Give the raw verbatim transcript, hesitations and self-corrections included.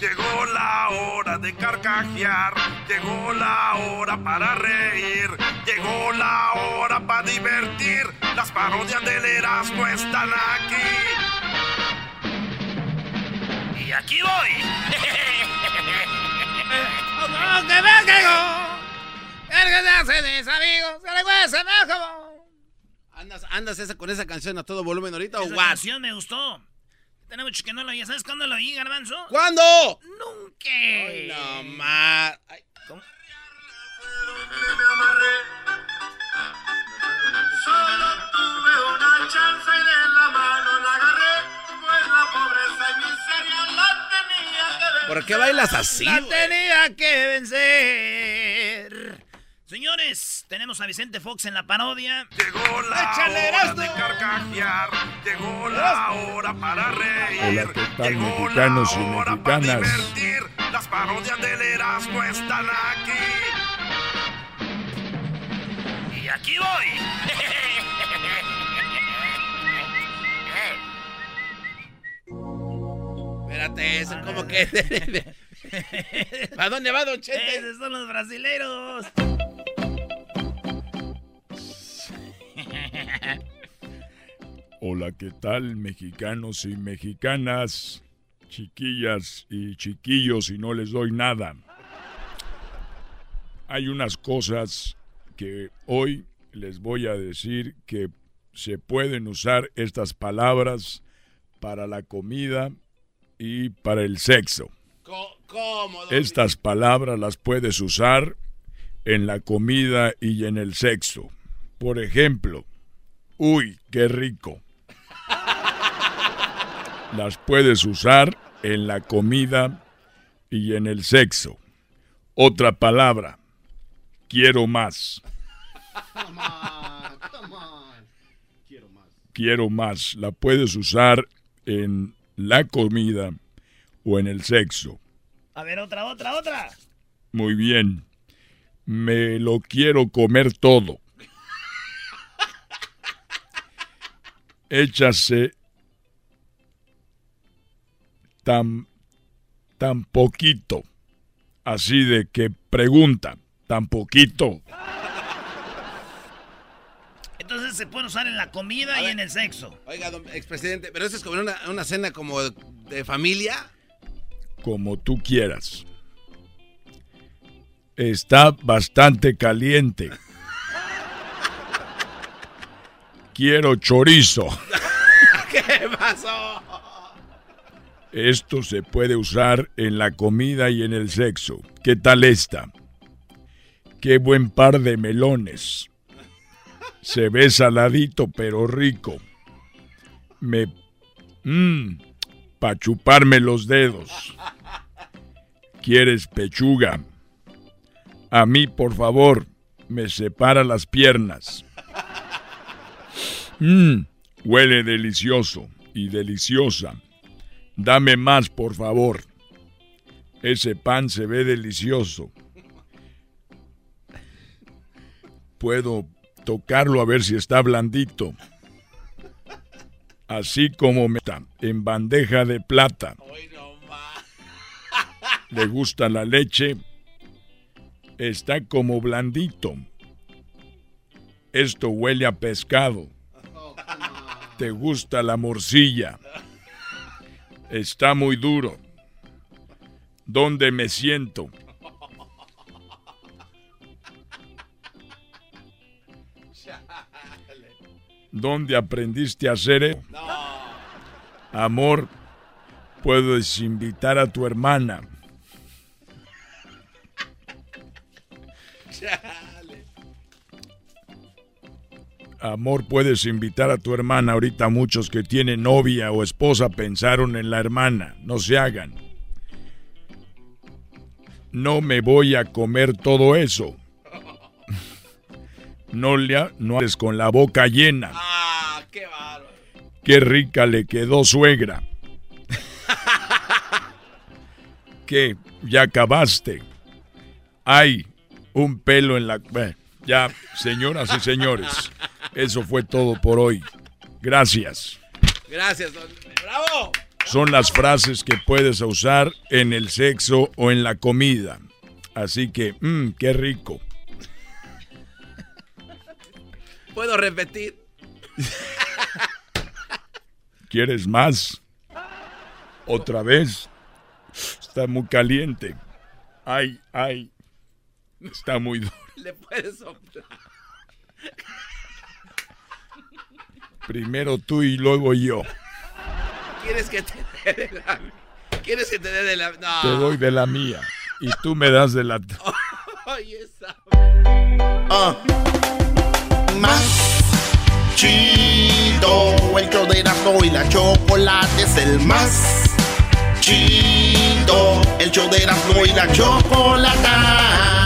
Llegó la hora de carcajear, llegó la hora para reír, llegó la hora para divertir. Las parodias del Erasmo están aquí. Y aquí voy. ¡Que me caigo! ¡El que se hace de mis amigos! ¡Se le cuece, me acabó! ¿Andas, andas esa, con esa canción a todo volumen ahorita o Esa what? canción me gustó. Tenemos mucho que no lo oí. ¿Sabes cuándo lo oí, Garbanzo? ¿Cuándo? Nunca. Ay, no más. ¿Cómo? Solo tuve una chance y de la mano la agarré, pues la pobreza y miseria la tenía que vencer. ¿Por qué bailas así, La güey? tenía que vencer. Señores, tenemos a Vicente Fox en la parodia. Llegó la ¡Échale, hora Erasmo! de carcajear, llegó la hora para reír. Hola, ¿qué tal, llegó mexicanos y la hora para mexicanas? divertir. Las parodias del Erasmo están aquí. Y aquí voy. Espérate, eso como que... ¿A dónde va, Don Chente? Esos son los brasileros. Hola, ¿qué tal, mexicanos y mexicanas? Chiquillas y chiquillos, y no les doy nada. Hay unas cosas que hoy les voy a decir que se pueden usar estas palabras para la comida y para el sexo. ¿Cómo, don? Estas palabras las puedes usar en la comida y en el sexo. Por ejemplo, uy, qué rico. Las puedes usar en la comida y en el sexo. Otra palabra, quiero más. Come on, come on. Quiero más. Quiero más. La puedes usar en la comida o en el sexo. A ver, otra, otra, otra. Muy bien. Me lo quiero comer todo. Échase tan, tan poquito. Así de que pregunta, tan poquito. Entonces se puede usar en la comida A y ver. en el sexo. Oiga, don expresidente, ¿pero eso es como una, una cena como de familia? Como tú quieras. Está bastante caliente. Quiero chorizo. ¿Qué pasó? Esto se puede usar en la comida y en el sexo. ¿Qué tal esta? Qué buen par de melones. Se ve saladito pero rico. Me... Mmm, pa' chuparme los dedos. ¿Quieres pechuga? A mí, por favor, me separa las piernas. Mmm, huele delicioso y deliciosa. Dame más, por favor. Ese pan se ve delicioso. Puedo tocarlo a ver si está blandito. Así como me está en bandeja de plata. Le gusta la leche. Está como blandito. Esto huele a pescado. ¿Te gusta la morcilla? Está muy duro. ¿Dónde me siento? ¿Dónde aprendiste a hacer eso? Amor, puedes invitar a tu hermana. Amor, puedes invitar a tu hermana. Ahorita muchos que tienen novia o esposa pensaron en la hermana. No se hagan. No me voy a comer todo eso. No le no hables con la boca llena. Ah, qué bárbaro. Qué rica le quedó suegra. ¿Qué? ¿Ya acabaste? Hay un pelo en la... Bueno, ya, señoras y señores, eso fue todo por hoy. Gracias. Gracias, don. ¡Bravo! son las frases que puedes usar en el sexo o en la comida. Así que, mmm, qué rico. ¿Puedo repetir? ¿Quieres más? ¿Otra vez? Está muy caliente. Ay, ay. Está muy duro. Le puedes soplar. Primero tú y luego yo. ¿Quieres que te dé de la... ¿Quieres que te dé de la... No. Te doy de la mía. Y tú me das de la... Oye, esa... Uh. Más chido, el show de Erasmo y la Chocolate es el más chido, el show de Erasmo y la Chocolate.